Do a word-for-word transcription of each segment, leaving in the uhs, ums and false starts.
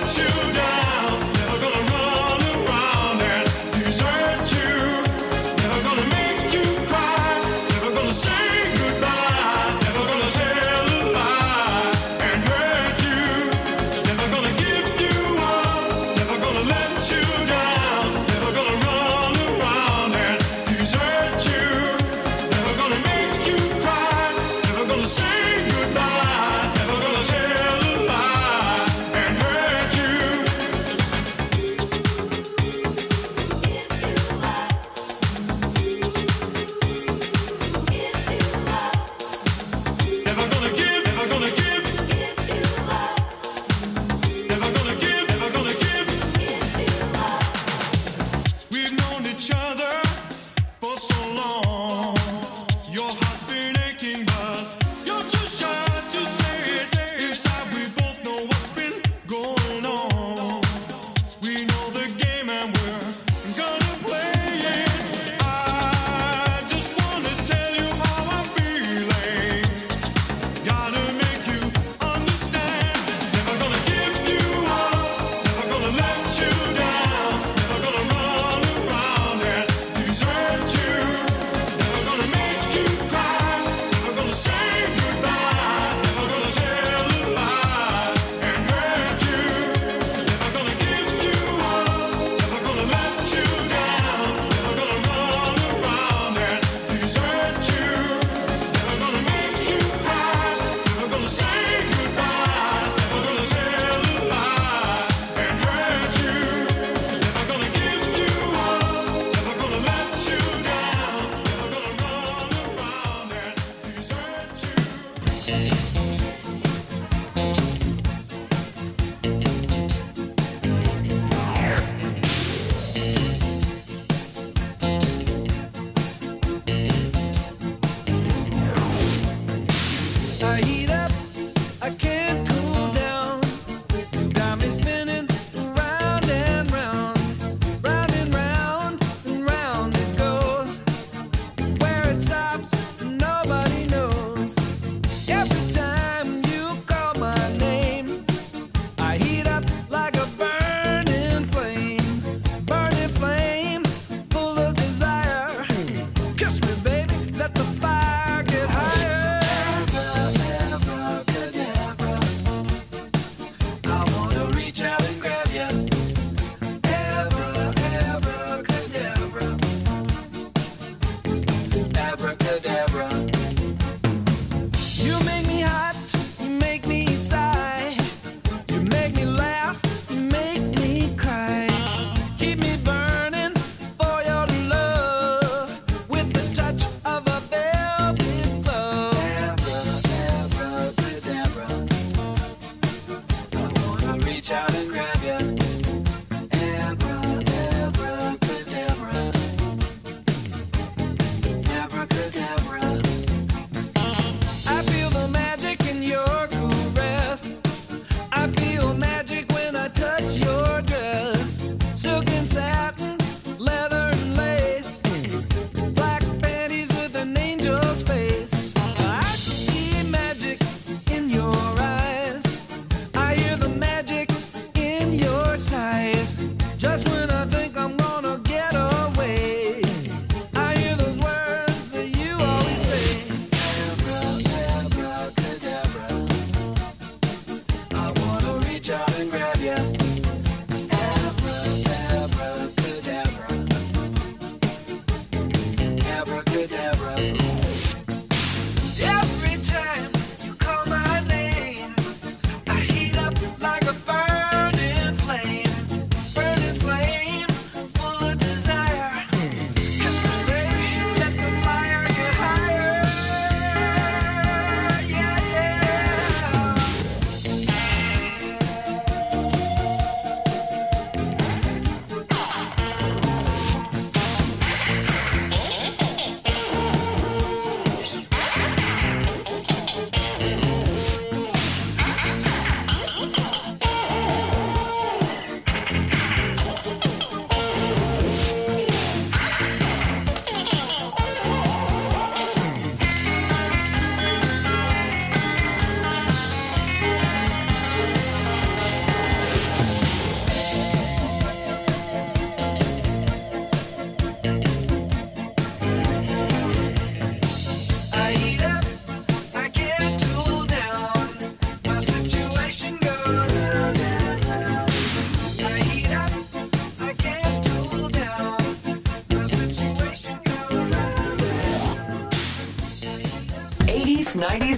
In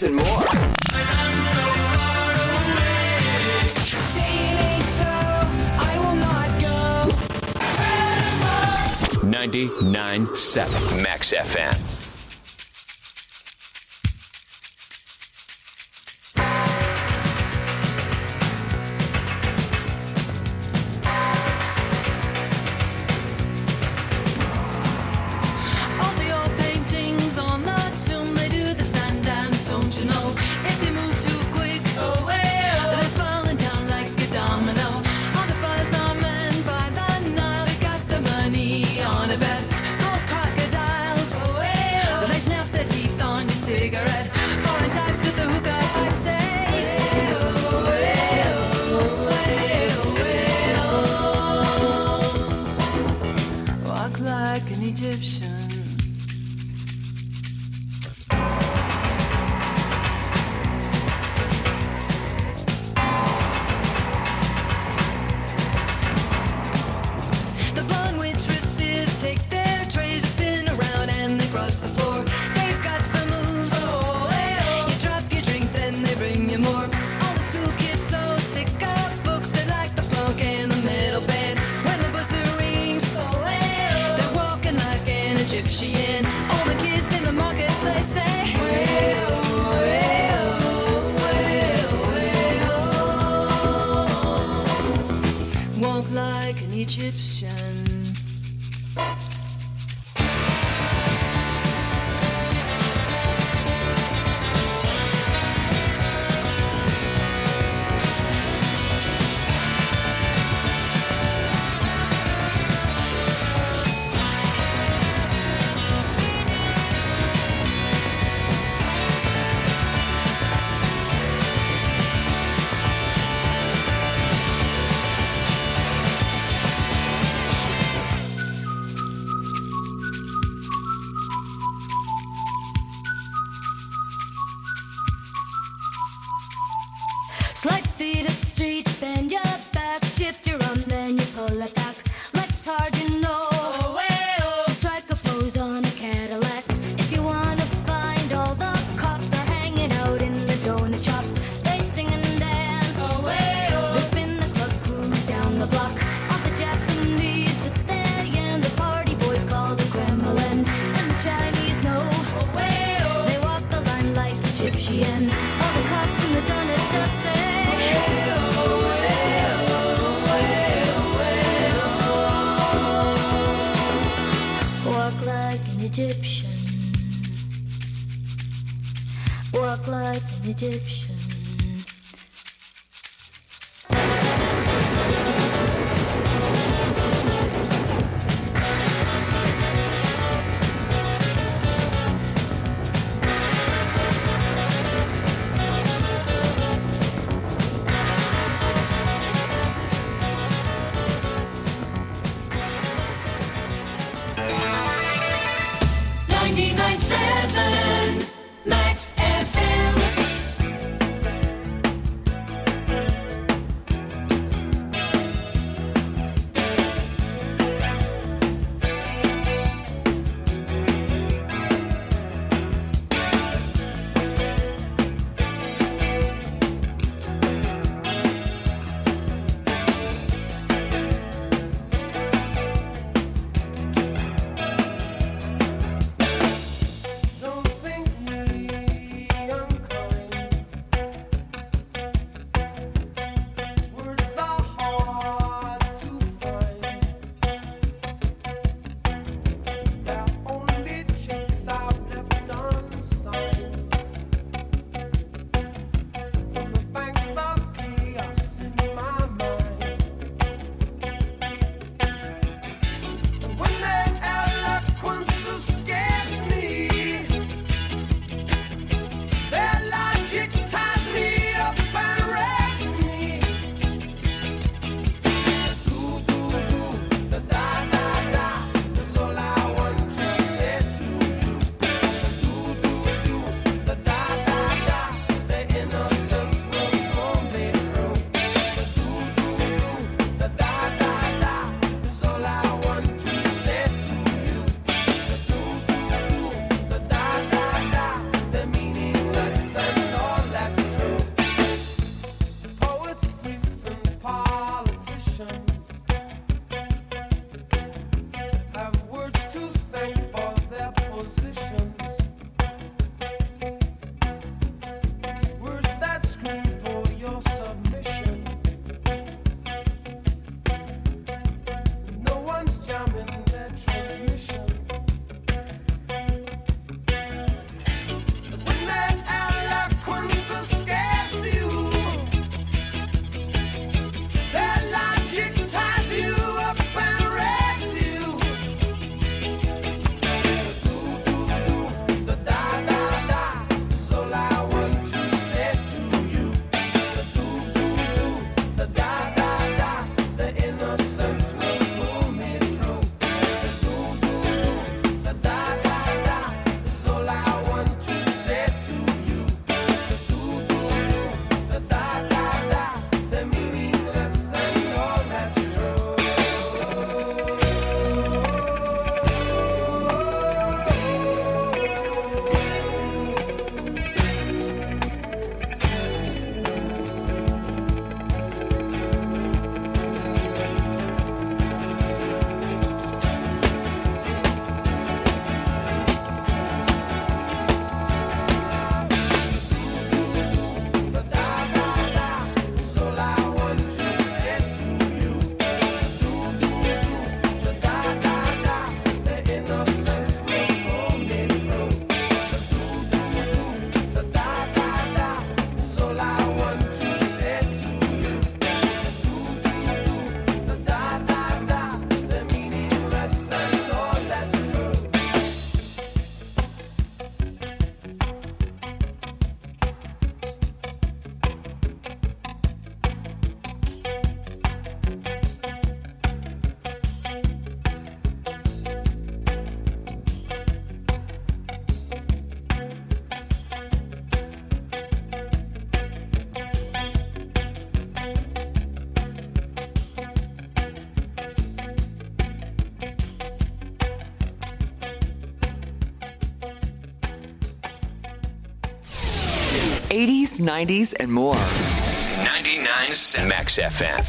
This and more. ninety-nine point seven Max F M. ninety-nine point seven Max F M. eighties, nineties, and more. ninety-nine point seven Max F M.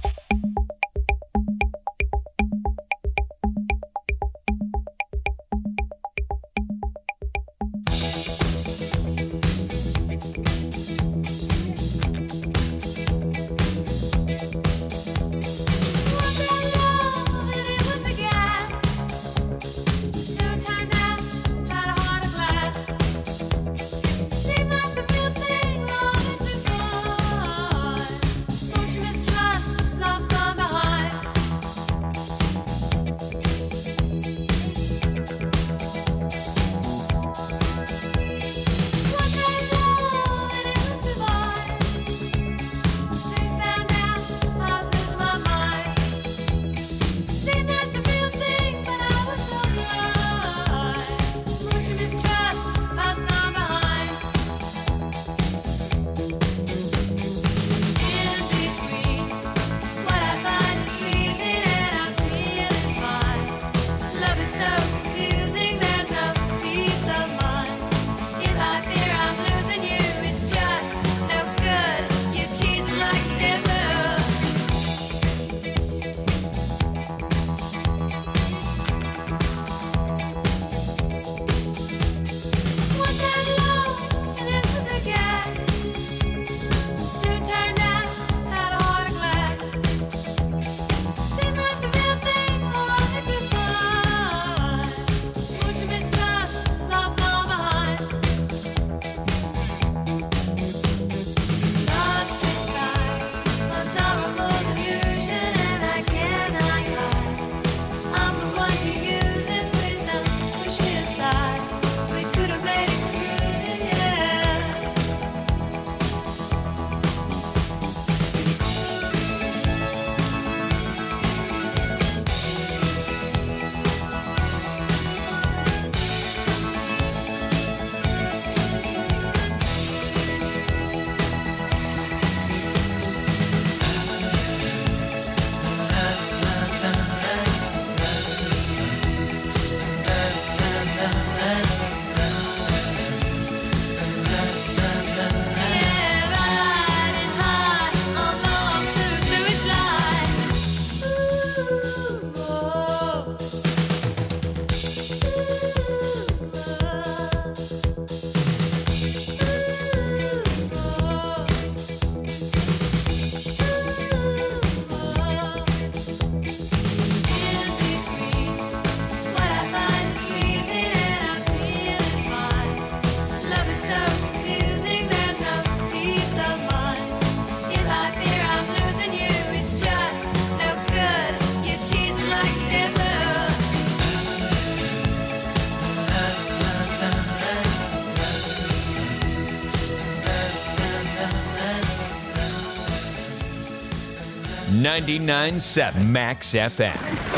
ninety-nine point seven Max F M.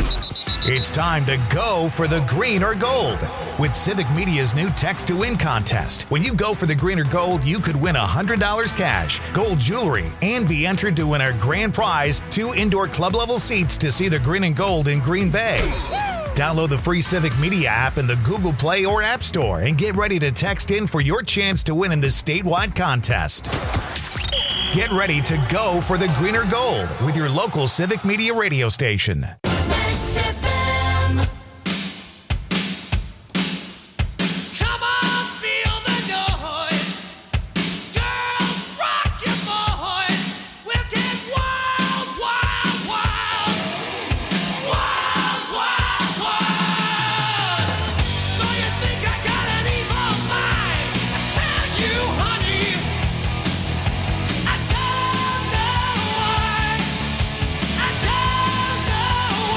It's time to go for the green or gold with Civic Media's new Text to Win contest. When you go for the green or gold, you could win one hundred dollars cash, gold jewelry, and be entered to win our grand prize, two indoor club-level seats to see the green and gold in Green Bay. Download the free Civic Media app in the Google Play or App Store and get ready to text in for your chance to win in this statewide contest. Get ready to go for the green or gold with your local Civic Media radio station. I don't know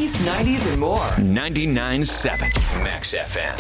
eighties, nineties, and more. ninety-nine point seven Max F M.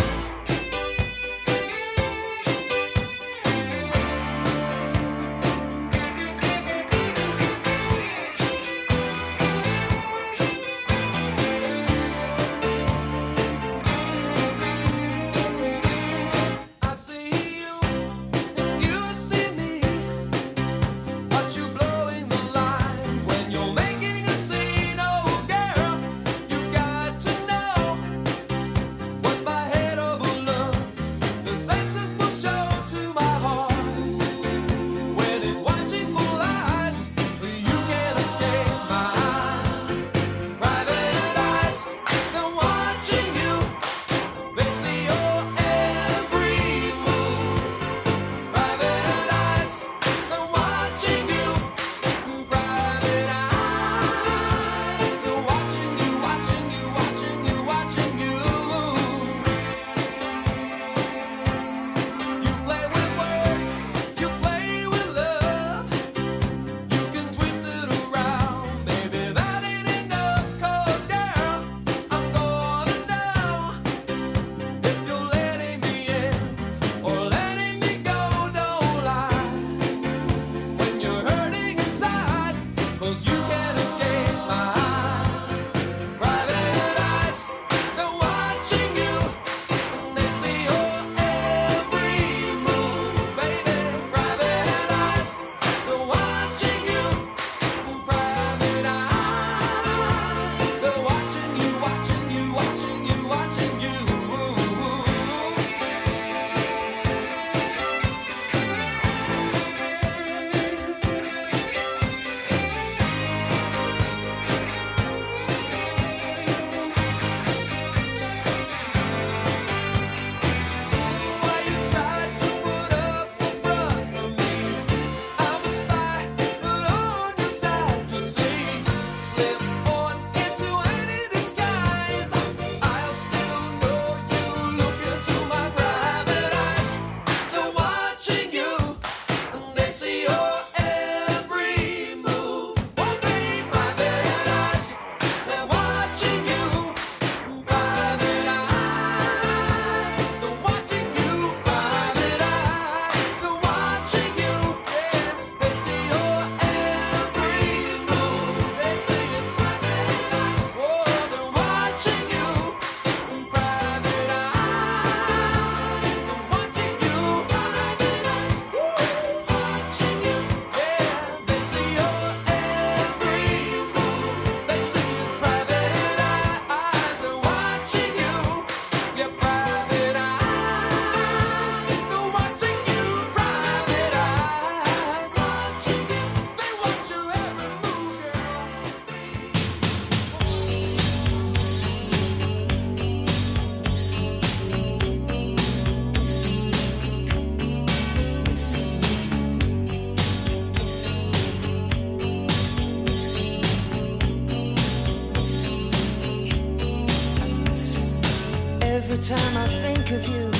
Every time I think of you,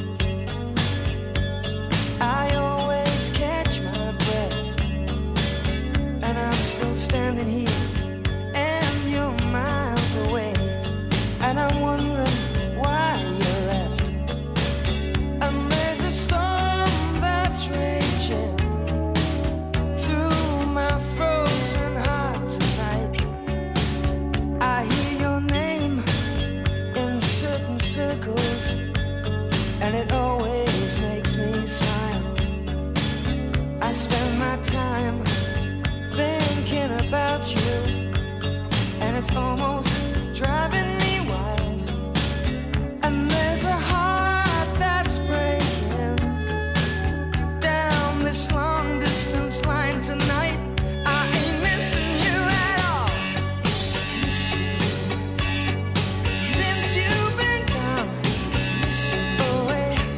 I always catch my breath, and I'm still standing here, and you're miles away, and I'm wondering why you left. And there's a storm that's raging through my frozen heart tonight. I hear your name in certain circles, and it always makes me smile. I spend my time thinking about you, and it's almost driving me wild. And there's a heart that's breaking down this long distance line tonight. I ain't missing you at all. Since you've been gone away.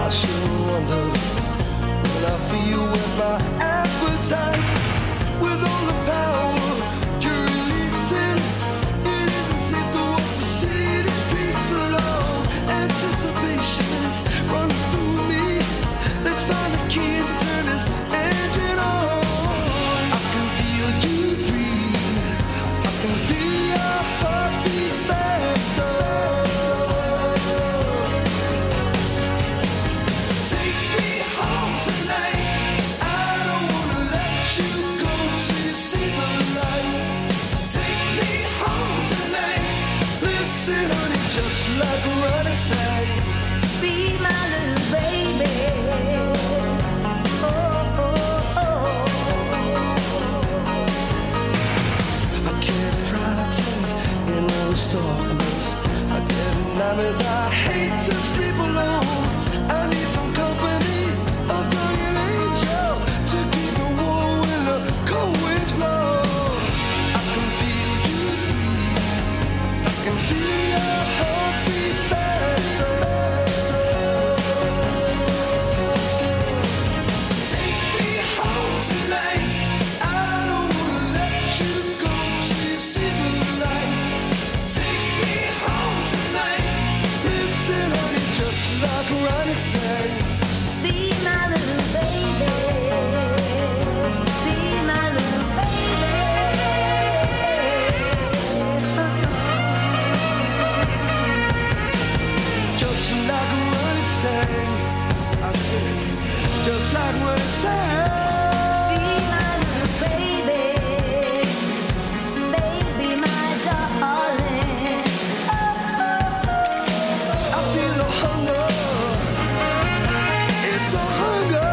I sure wonder when I feel with my appetite, with all the power you're releasing. It isn't safe to walk the city streets alone. Anticipation is running through me. Let's find the key and turn this engine on. I can feel you breathe. I can feel your heartbeat faster. Take me home tonight. I don't wanna let you go till you see the light. Take me home tonight. Listen, honey, just like Ronnie said, Be my little baby. Oh, oh, oh. I get frightened in those darkness. I get nightmares. I hate to sleep alone. I need some company, a guardian angel to keep me warm when the cold winds blow. I can feel you breathe. I can feel your heartbeat faster. Take me home tonight. I don't wanna let you go till you see the light. Take me home tonight. Listen, honey, just like Ronnie said, Be my little baby. Be my little baby. just like Ronnie said. I said, just like Ronnie said. Be my little baby. Baby, my darling. I feel the hunger. It's a hunger.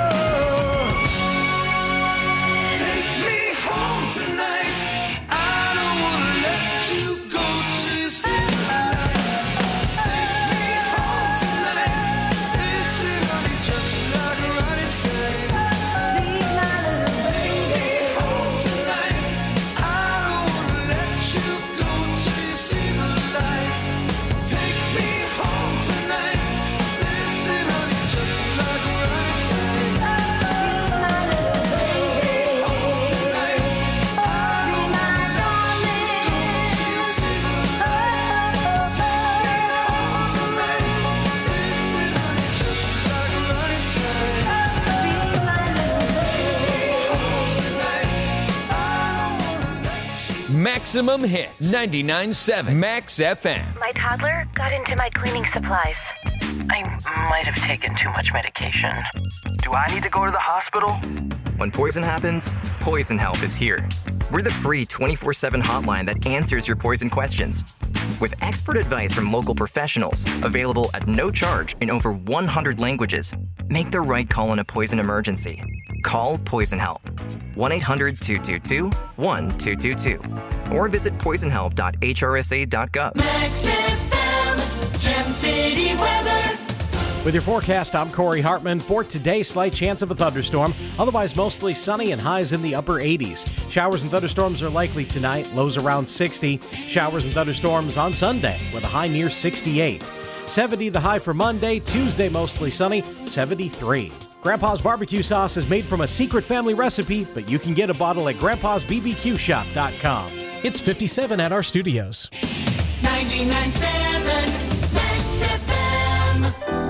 Take me home tonight. I don't wanna let you go till you see the light. Take me home tonight. Listen, honey, just like Ronnie said. Be my little baby. Home tonight. I don't wanna let you go till you see the light. Take me home tonight. Listen, honey, just like Ronnie said. My little baby. Home tonight. Be my Till you see the light. Home tonight. Listen, honey, just like Ronnie said. Be my little baby. Home tonight. I don't wanna let you. Maximum Hits, ninety-nine point seven Max F M. My toddler got into my cleaning supplies. I might have taken too much medication. Do I need to go to the hospital? When poison happens, Poison Help is here. We're the free twenty-four seven hotline that answers your poison questions. With expert advice from local professionals, available at no charge in over one hundred languages, make the right call in a poison emergency. Call Poison Help. one eight hundred two two two one two two two. Or visit poison help dot h r s a dot gov. Max F M, Gem City weather. With your forecast, I'm Corey Hartman. For today, slight chance of a thunderstorm. Otherwise, mostly sunny and highs in the upper eighties. Showers and thunderstorms are likely tonight. Lows around sixty. Showers and thunderstorms on Sunday with a high near sixty-eight. seventy the high for Monday. Tuesday, mostly sunny. seventy-three. Grandpa's barbecue sauce is made from a secret family recipe, but you can get a bottle at grandpas b b q shop dot com. It's fifty-seven at our studios. ninety-nine point seven Max F M.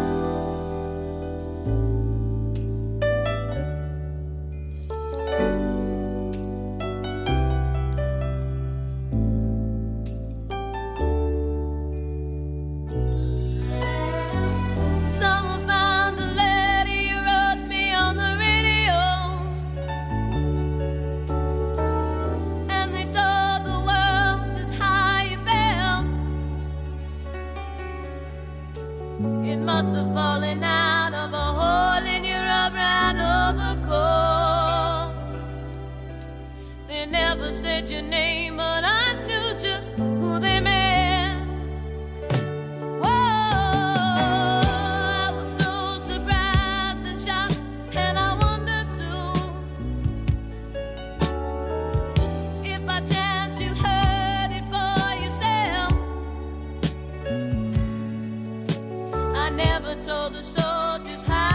Someone found the letter you wrote me on the radio, and they told the world just how you felt. It must have fallen out of a hole in your brown overcoat. They never said your name, but I knew just who they meant. Told the soul just how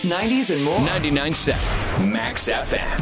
nineties, and more. ninety-nine point seven Max F M.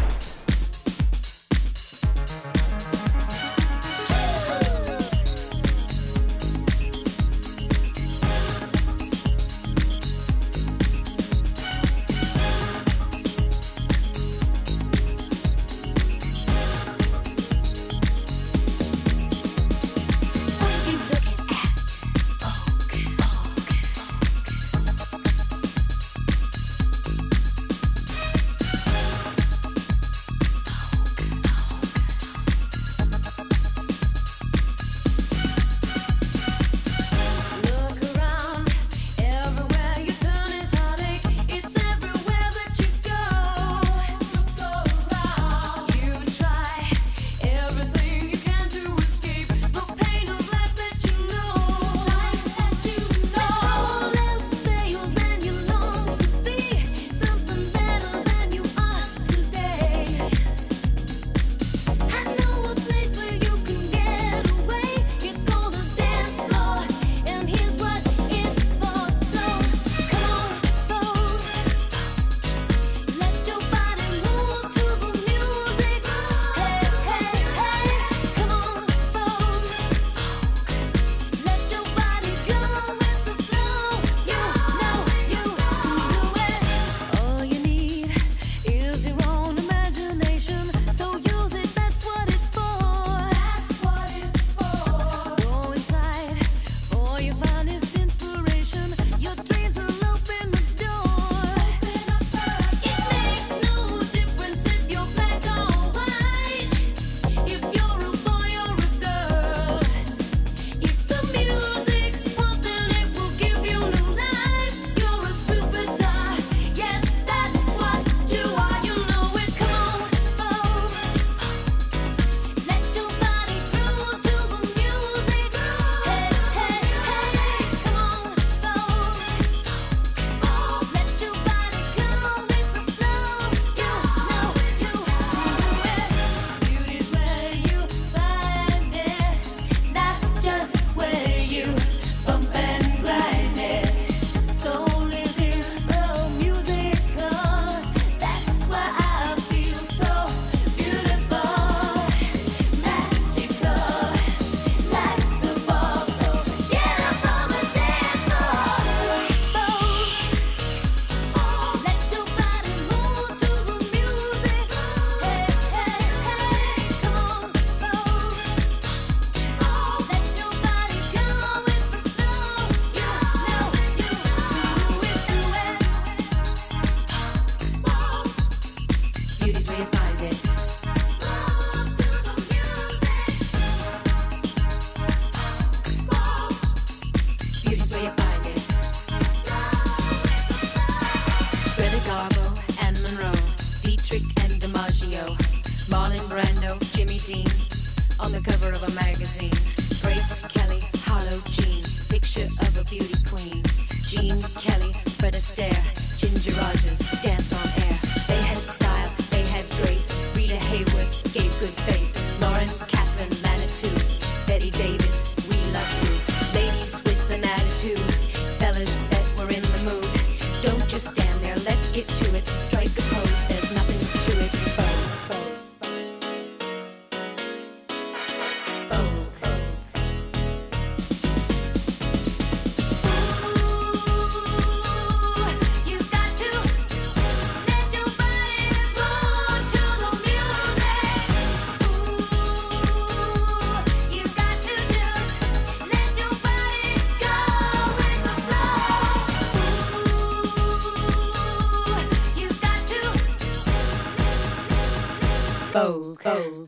Vogue. Vogue.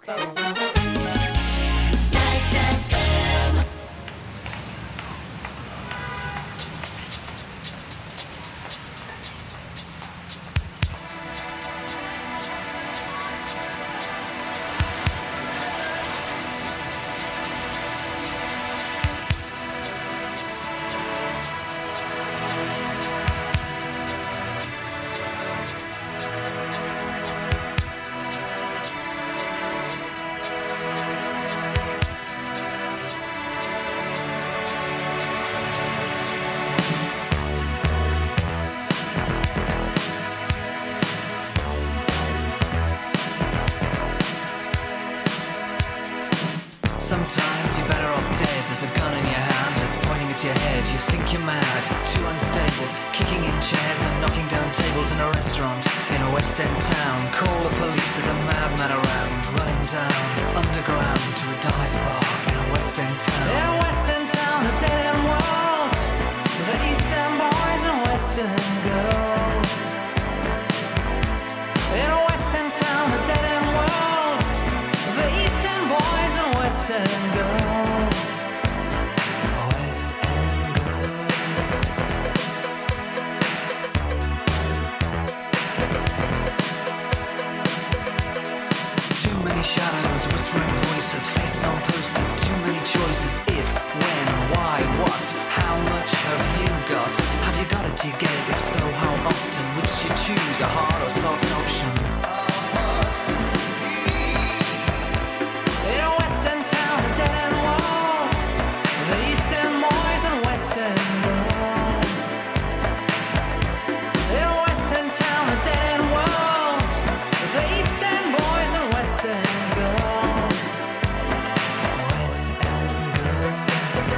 Max F M. pointing at your head. You think you're mad, too unstable, kicking in chairs and knocking down tables in a restaurant in a West End town. Call the police, there's a madman around, running down underground to a dive bar in a West End town. In a West End town, a dead end world, with the East End boys and West End girls. In a West End town, a dead end world, with the East End boys and West End girls. West End girls. Too many shadows, whispering voices, faces on posters, too many choices. If, when, why, what, how much have you got? Have you got it, do you get it? If so, how often? Which do you choose, a hard or soft option? In a West End town, a dead end world, the East End boys and West End girls. In a West End town, a dead end world, the East End boys and West End girls. West End girls.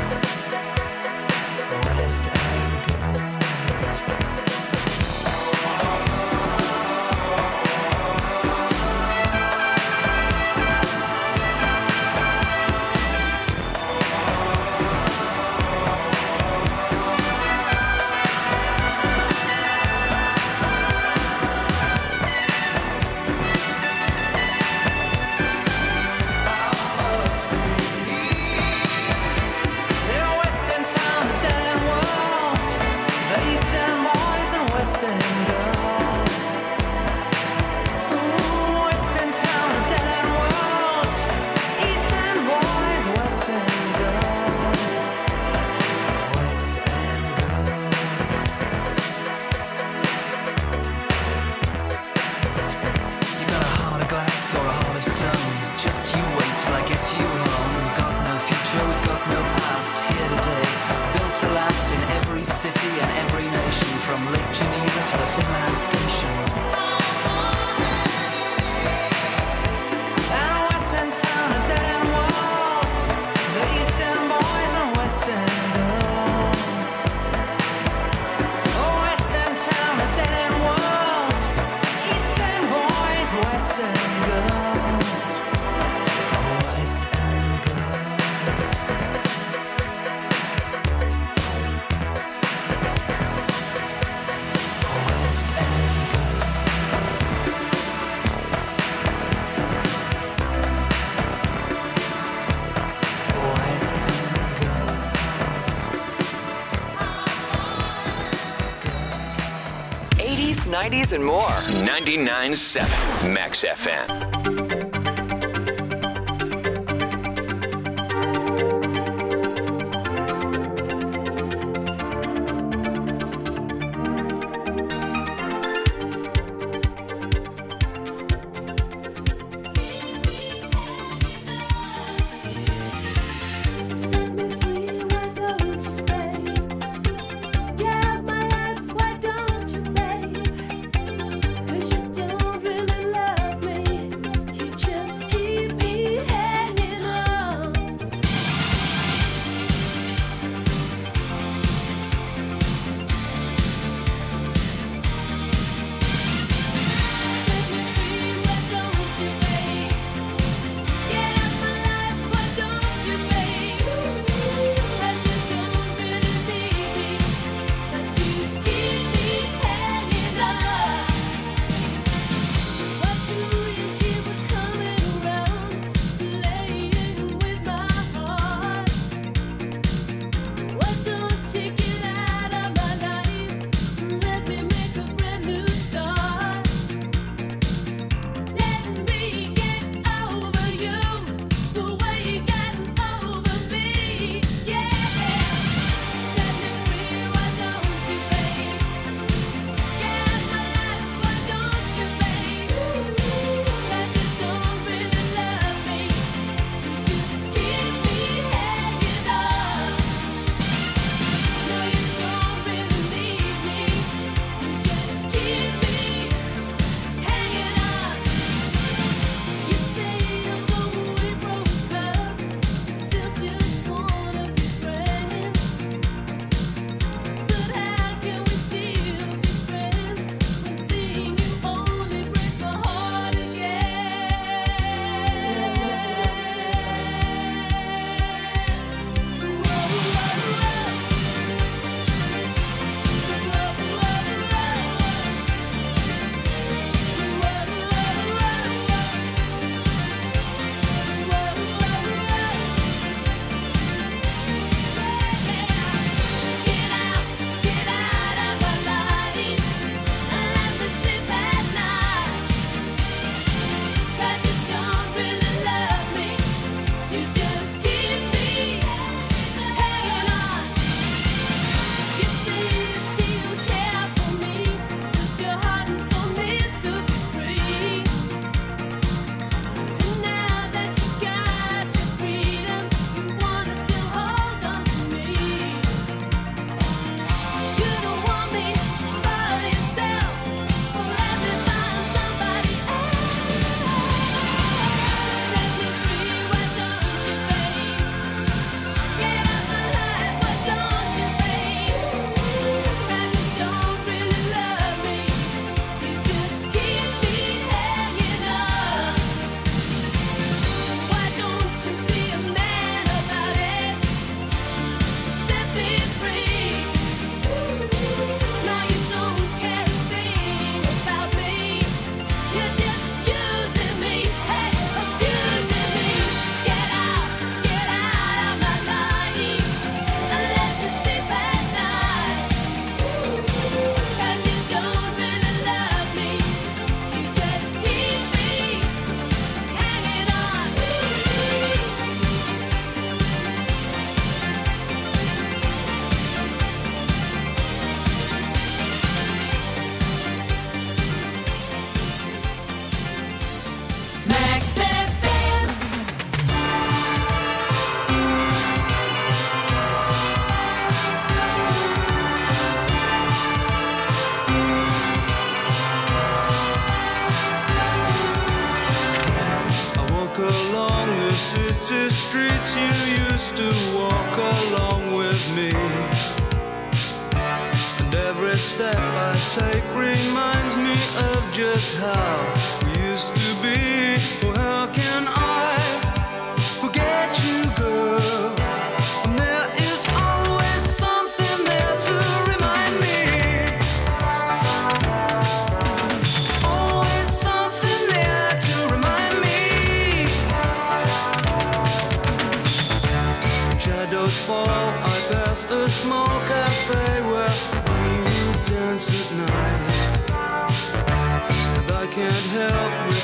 West End girls. In a West End town, a dead end world, the East End boys and West End girls. Ooh, West End town, a dead end world, East End boys, West End girls. West End girls. You got a heart of glass or a heart of stone. Just you wait till I get you home. We've got no future, we've got no past. Here today, built to last in every city and every nation, from Lake Geneva to the Finland station. And a West End town, a dead end world, the East End boys and West End girls. A West End town, a dead end world, East End boys, West End girls. West End girls. West End girls. West End girls. eighties, nineties, and more. ninety-nine point seven Max F M. Set me free, why don't you, babe? Yeah, my life, why don't you, babe? 'Cause you don't really love me. just how we used to be. Oh, how can I forget you, girl? And there is always something there to remind me. Always something there to remind me. Shadows fall, I pass a small cafe where we dance at night. And I can't help